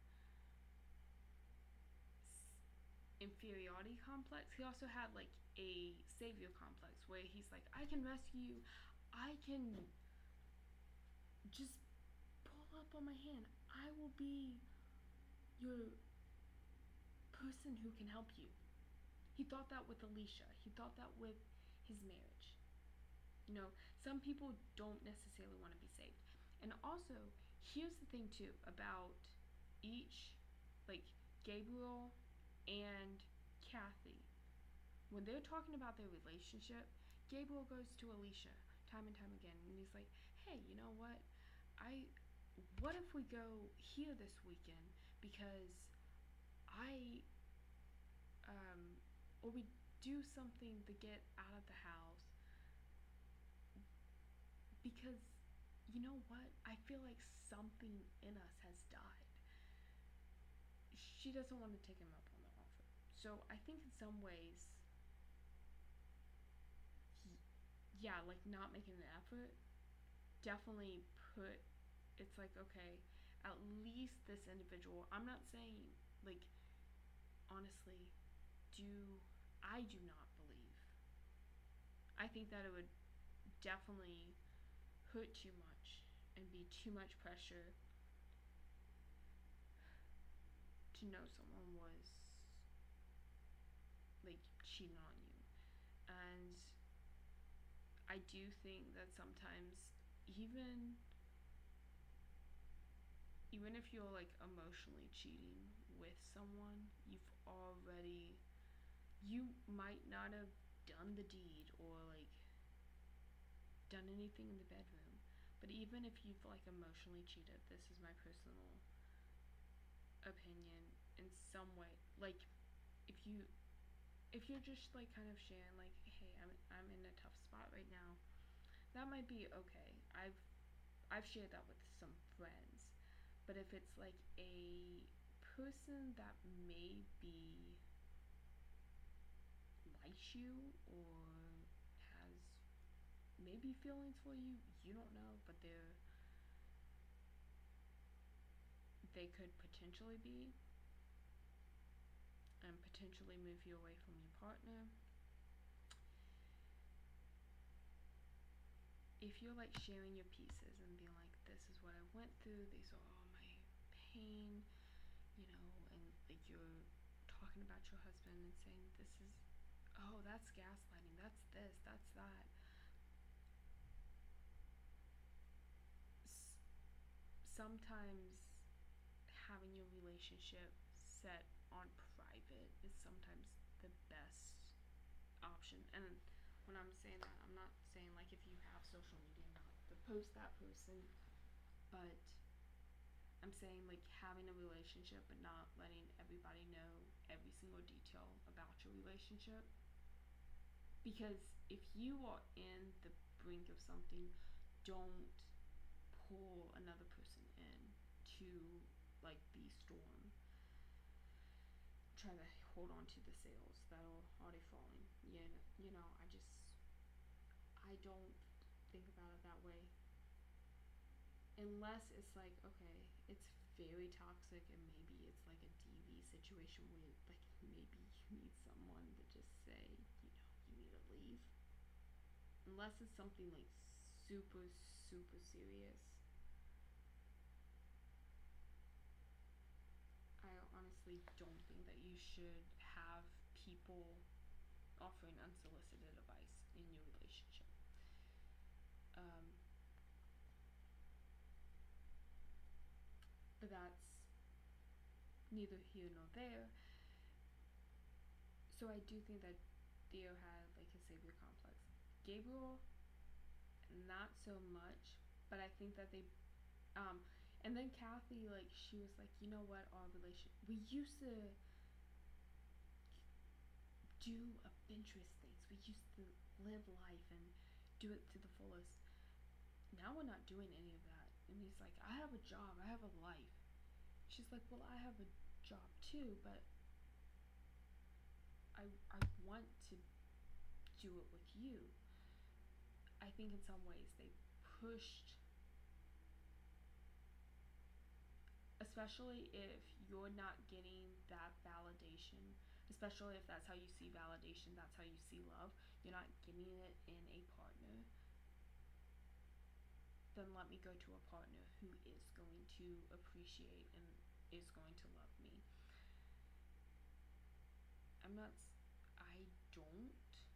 [SPEAKER 1] inferiority complex, he also had like a savior complex where he's like, I can rescue you. I can just pull up on my hand. I will be your person who can help you. He thought that with Alicia. He thought that with his marriage. You know, some people don't necessarily want to be saved. And also, here's the thing too about each, like Gabriel and Kathy. When they're talking about their relationship, Gabriel goes to Alicia time and time again, and he's like, "Hey, you know what? I, what if we go here this weekend because I, um, or we do something to get out of the house because you know what? I feel like something in us has died." She doesn't want to take him up on the offer. So I think in some ways, yeah, like not making an effort definitely put, it's like, okay, at least this individual, I'm not saying, like, honestly, do, I do not believe. I think that it would definitely hurt too much and be too much pressure to know someone was like cheating on you. And I do think that sometimes even even if you're like emotionally cheating with someone, you've already, you might not have done the deed or like done anything in the bedroom, but even if you've like emotionally cheated, this is my personal opinion, in some way, like if you if you're just like kind of sharing like, hey, I'm I'm in a tough spot right now, that might be okay. I've I've shared that with some friends. But if it's like a person that maybe likes you or has maybe feelings for you, you don't know, but they're they could potentially be, and potentially move you away from your partner. If you're like sharing your pieces and being like, this is what I went through, these are all my pain, you know, and like you're talking about your husband and saying, this is, oh, that's gaslighting, that's this, that's that. S- sometimes having your relationship set on private is sometimes the best option. And when I'm saying that, I'm not saying like if you have social media not to post that person, but I'm saying like having a relationship but not letting everybody know every single detail about your relationship. Because if you are in the brink of something, don't pull another person in to like the storm. Try to hold on to the sails that are already falling. Yeah, you know, I just I don't think about it that way. Unless it's like, okay, it's very toxic and maybe it's like a D V situation where like maybe you need someone to just say, you know, you need to leave. Unless it's something like super, super serious. I honestly don't think that you should have people offering unsolicited advice in your relationship. Um, but that's neither here nor there. So I do think that Theo had like a savior complex. Gabriel, not so much, but I think that they, um, and then Kathy, like she was like, you know what, our relation, we used to do adventurous things. We used to live life and do it to the fullest. Now we're not doing any of that. And he's like, I have a job, I have a life. She's like, well, I have a job too, but I I want to do it with you. I think in some ways they pushed, especially if you're not getting that validation, especially if that's how you see validation, that's how you see love, you're not getting it in a partner, then let me go to a partner who is going to appreciate and is going to love me. I'm not, I don't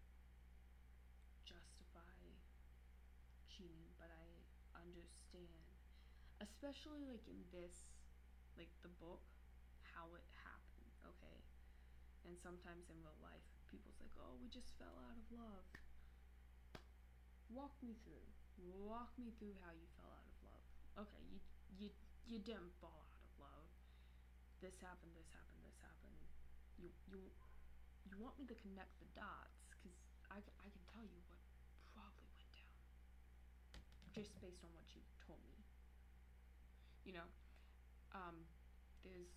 [SPEAKER 1] justify cheating, but I understand, especially like in this, like the book, how it happened, okay? And sometimes in real life, people's like, oh, we just fell out of love. Walk me through. Walk me through how you fell out of love. Okay, you you you didn't fall out of love. This happened, this happened, this happened. You you you want me to connect the dots because I, I can tell you what probably went down just based on what you told me. You know, um, there's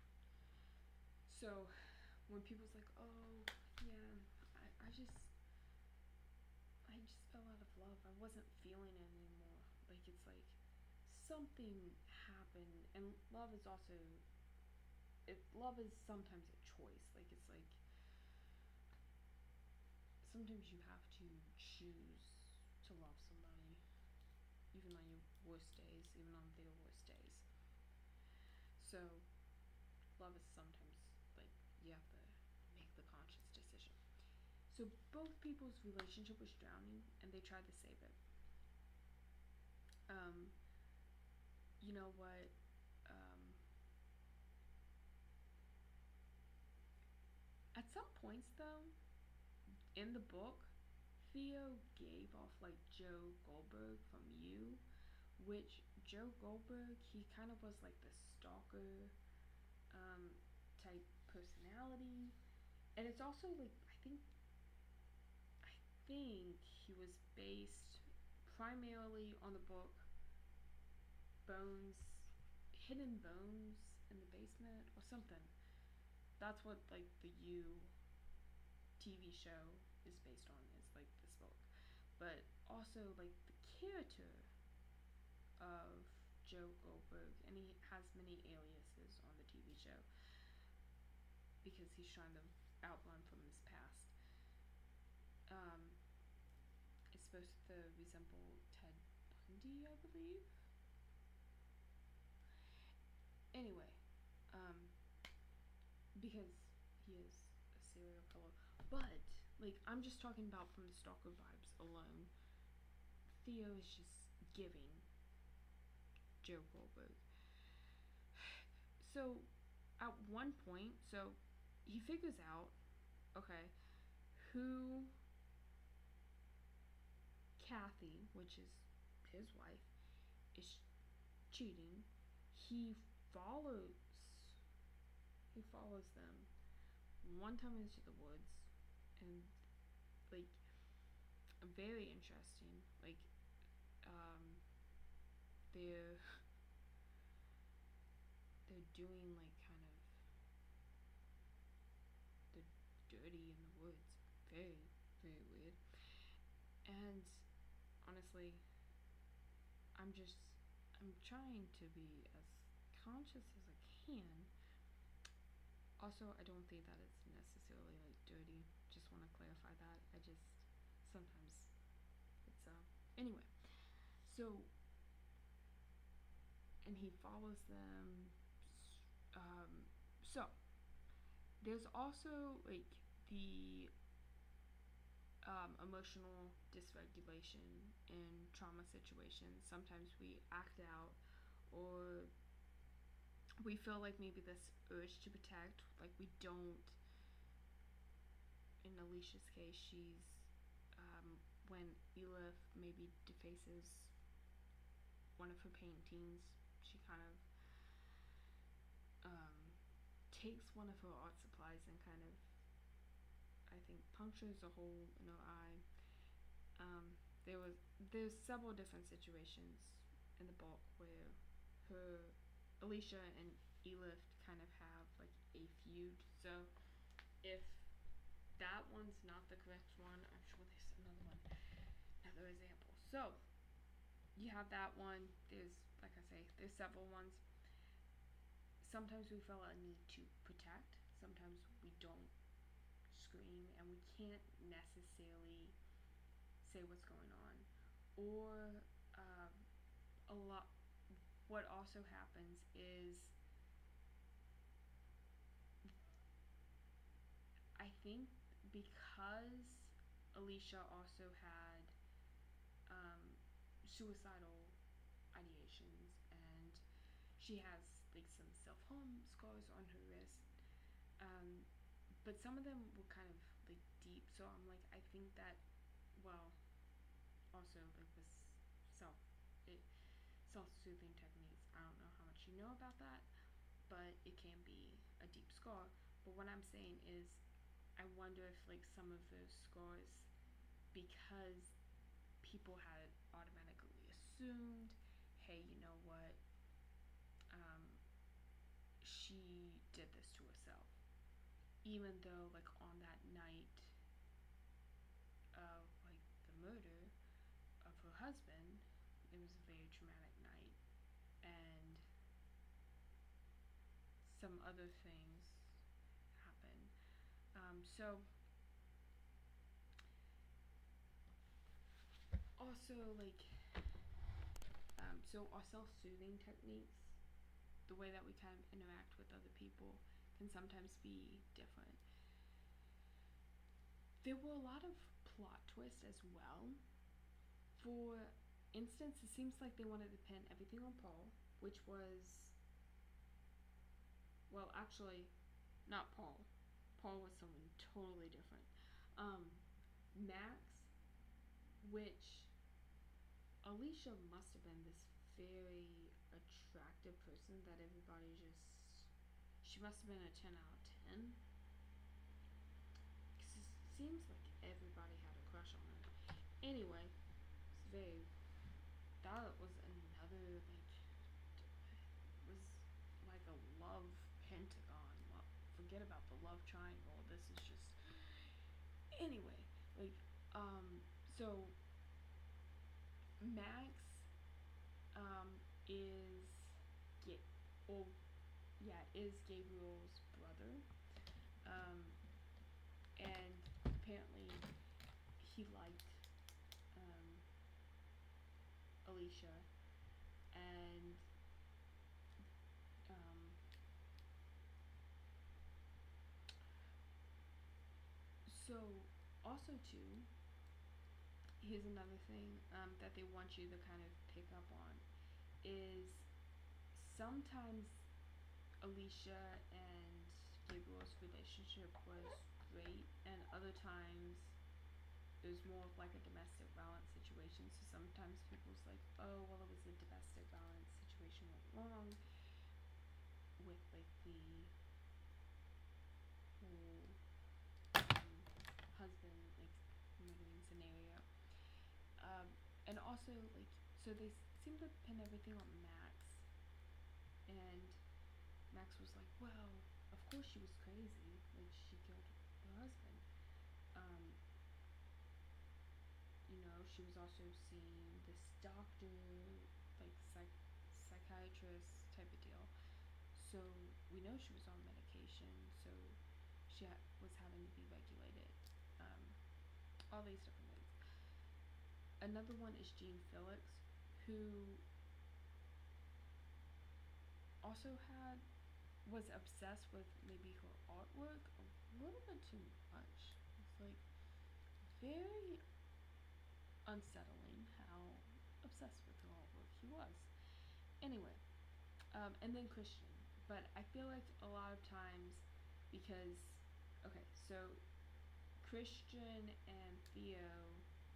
[SPEAKER 1] so when people's like, oh yeah, I, I just I just fell out of love. I wasn't feeling it anymore. Like it's like something happened, and love is also it. Love is sometimes a choice. Like it's like sometimes you have to choose to love somebody, even on your worst days, even on their worst days. So love is sometimes like you have to make the conscious decision. So both people's relationship was drowning, and they tried to save it. Um, you know what? Um, at some points, though, in the book, Theo gave off like Joe Goldberg from You, which Joe Goldberg, he kind of was like the stalker um, type personality, and it's also like I think I think he was based primarily on the book Bones, Hidden Bones in the Basement or something. That's what like the You T V show is based on, is like this book. But also like the character of Joe Goldberg, and he has many aliases on the T V show because he's trying to outrun from his past. Um, it's supposed to resemble Ted Bundy, I believe. Anyway, um, because he is a serial killer. But, like, I'm just talking about from the stalker vibes alone. Theo is just giving Joe Goldberg. So, at one point, so he figures out, okay, who Kathy, which is his wife, is cheating. He follows, he follows them one time into the woods, and like very interesting. Like, um, they're they're doing like kind of the dirty in the woods. Very, very weird. And honestly, I'm just I'm trying to be as conscious as I can. Also, I don't think that it's necessarily like dirty. Just want to clarify that. I just sometimes it's uh anyway. So, and he follows them. Um, so there's also like the um, emotional dysregulation in trauma situations. Sometimes we act out, or we feel like maybe this urge to protect, like we don't. In Alicia's case, she's um, when Elif maybe defaces one of her paintings, she kind of um, takes one of her art supplies and kind of, I think, punctures a hole in her eye. Um, there was there's several different situations in the book where her Alicia and Elif kind of have like a feud. So if that one's not the correct one, I'm sure there's another one, another example. So you have that one. There's, like I say, there's several ones. Sometimes we feel a need to protect. Sometimes we don't scream, and we can't necessarily say what's going on. Or uh, a lot. What also happens is, I think because Alicia also had um, suicidal ideations, and she has like some self-harm scars on her wrist, um, but some of them were kind of like deep. So I'm like, I think that, well, also like with self it, self-soothing techniques, I don't know how much you know about that, but it can be a deep scar. But what I'm saying is, I wonder if like some of those scars, because people had automatically assumed, hey, you know what, um, she did this to herself, even though like on that night of like the murder of her husband, it was a very traumatic night, and some other things happened. Um, so also like um, so our self-soothing techniques, the way that we kind of interact with other people, can sometimes be different. There were a lot of plot twists as well. For instance, it seems like they wanted to pin everything on Paul, which was, well, actually, not Paul. Paul was someone totally different. Um, Max, which Alicia must have been this very attractive person that everybody just, she must have been a ten out of ten. Because it seems like everybody had a crush on her. Anyway, it's very, that was another, like, was like a love pentagon. Love, forget about the love triangle. This is just, anyway, like, um, so Max, um, is Ga- oh yeah is Gabriel's brother, um, and apparently he liked um, Alicia, and um, so also too, here's another thing um, that they want you to kind of pick up on is sometimes Alicia and Gabriel's relationship was great, and other times it was more of like a domestic violence situation. So sometimes people's like, oh, well, it was a domestic violence situation went wrong with like the whole um, husband like murdering scenario. Um, and also like, so they seem to pin everything on Max, and Max was like, well, of course she was crazy, like she killed her husband. Um, you know, she was also seeing this doctor, like psych- psychiatrist type of deal. So we know she was on medication. So she ha- was having to be regulated. Um, all these different things. Another one is Jean Felix, who also had was obsessed with maybe her artwork a little bit too much. It's like very unsettling how obsessed with her artwork he was. Anyway, um, and then Christian. But I feel like a lot of times, because, okay, so Christian and Theo,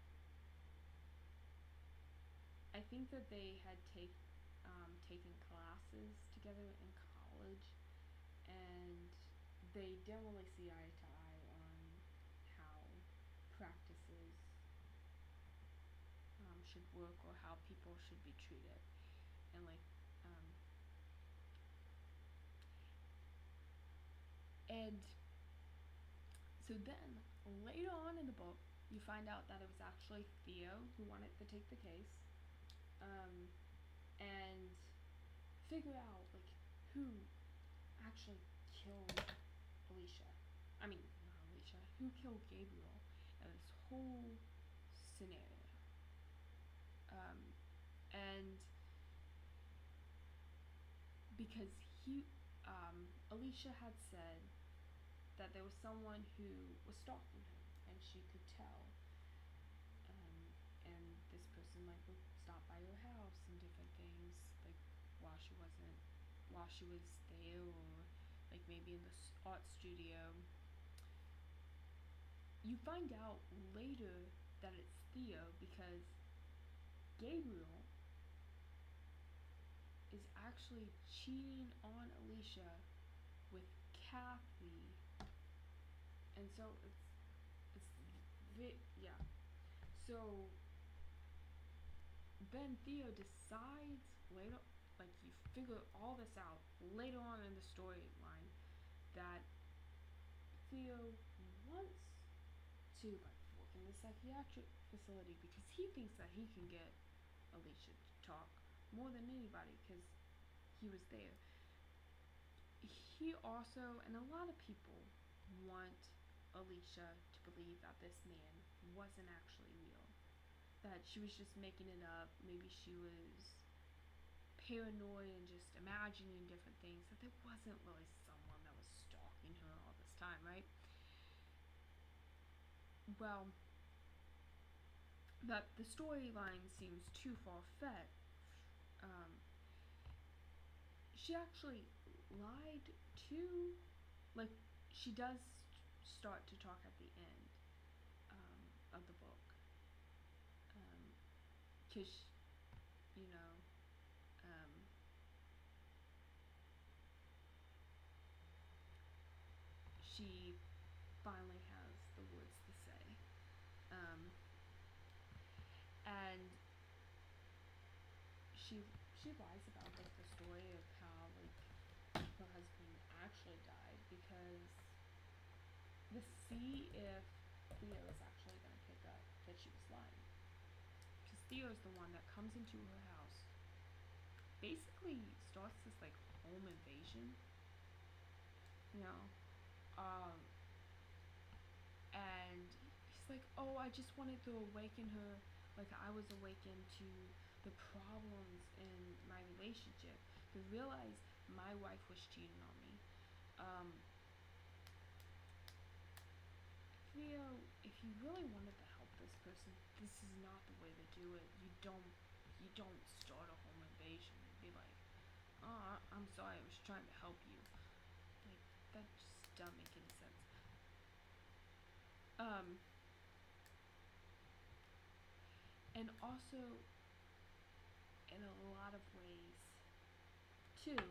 [SPEAKER 1] I think that they had take, um, taken classes together in college, and they didn't really see eye to eye on how practices um, should work or how people should be treated. And like, um, and so then later on in the book, you find out that it was actually Theo who wanted to take the case, um, and figure out like who actually killed Alicia. I mean, not Alicia. Who killed Gabriel in this whole scenario? Um, and because he, um, Alicia had said that there was someone who was stalking her, and she could tell. Um, and this person like would stop by her house and different things, like while she wasn't, while she was there, or like maybe in the art studio. You find out later that it's Theo because Gabriel is actually cheating on Alicia with Kathy, and so it's it's vi- yeah. So then Theo decides later, like you figure all this out later on in the storyline, that Theo wants to like work in the psychiatric facility because he thinks that he can get Alicia to talk more than anybody because he was there. He also, and a lot of people want Alicia to believe that this man wasn't actually real, that she was just making it up. Maybe she was paranoid and just imagining different things, that there wasn't really someone that was stalking her all this time, right? Well, that the storyline seems too far-fetched. Um, she actually lied to, like, she does start to talk at the end um, of the book, because um, you know, um, she finally has the words to say, um, and she she lies about like the story of how like her husband actually died because to see if Theo is actually going to pick up that she was lying. Because Theo is the one that comes into her house basically starts this like home invasion, you know. Um, and he's like, oh, I just wanted to awaken her like I was awakened to the problems in my relationship. To realize my wife was cheating on me. Um, Theo, if you really wanted to help this person, this is not the way to do it. You don't, you don't start a home invasion and be like, oh, I'm sorry, I was trying to help you. Like, that just doesn't make any sense. Um, and also, in a lot of ways, too,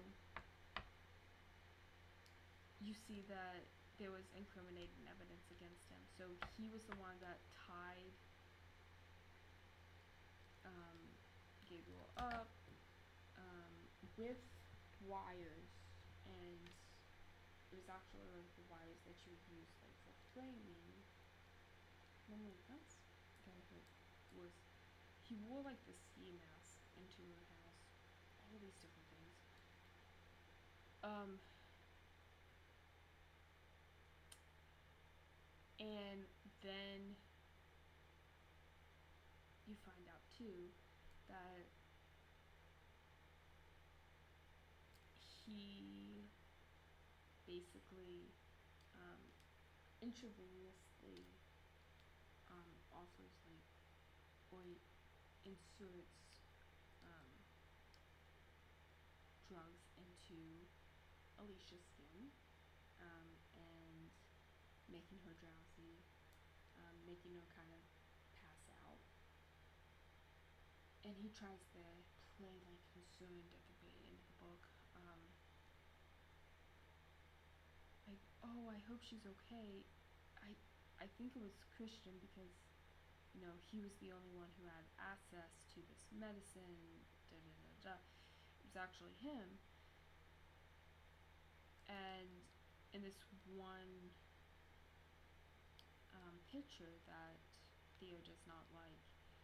[SPEAKER 1] you see that there was incriminating evidence against him. So he was the one that tied um, Gabriel up um, with wires, and it was actually like the wires that you would use like for framing. And I'm like, that's kind of like was he wore like the ski mask into her house, all these different things. Um, and then you find out too that he basically um, intravenously um, offers like or inserts um, drugs into Alicia's skin um, and making her drowsy, um, making her kind of pass out. And he tries to play like concerned at the very end of the book. Um, like, oh, I hope she's okay. I I think it was Christian because you know he was the only one who had access to this medicine. Da da da da. It was actually him. And in this one um, picture that Theo does not like,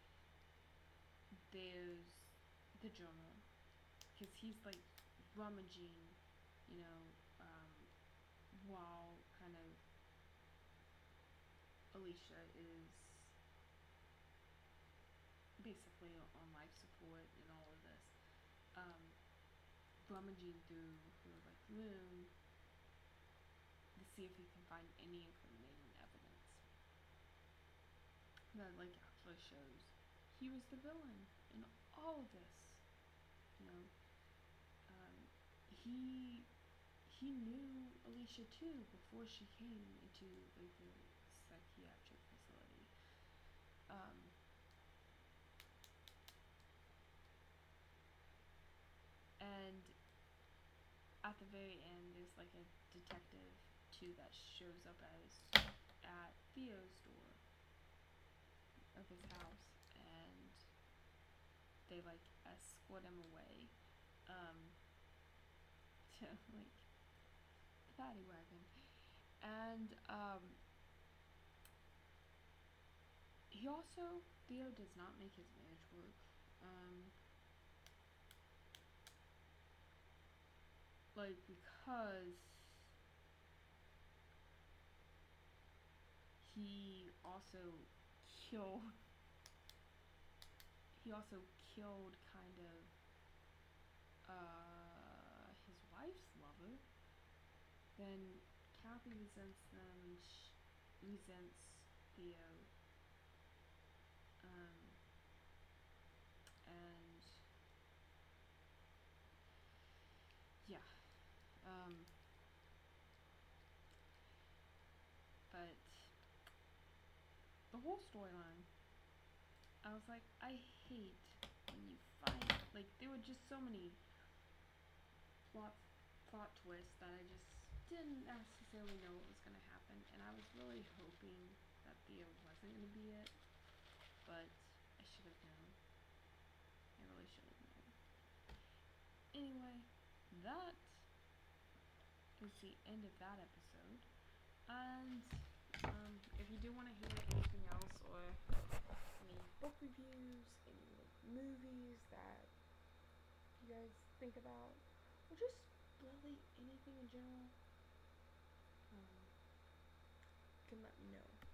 [SPEAKER 1] there's the journal because he's like rummaging, you know, um, while kind of Alicia is basically on life support and all of this, um, rummaging through her like room to see if he can find any incriminating evidence that like actually shows he was the villain in all of this. You know, um, he he knew Alicia too before she came into like the psychiatric facility. Um, and at the very end, there's like a detective too that shows up as at Theo's door of his house, and they like escort him away um, to like the paddy wagon, and um, he also Theo does not make his marriage work. Um, like because he also killed he also killed kind of uh, his wife's lover. Then Kathy resents them, sh- resents Theo, um, and yeah, um, but the whole storyline, I was like, I hate when you find like there were just so many plot plot twists that I just didn't necessarily know what was gonna happen, and I was really hoping that Theo wasn't gonna be it, but I should have known. I really should have known. Anyway, that is the end of that episode. And um, if you do want to hear anything else or any book reviews, any like movies that you guys think about, or just really anything in general, um, you can let me know.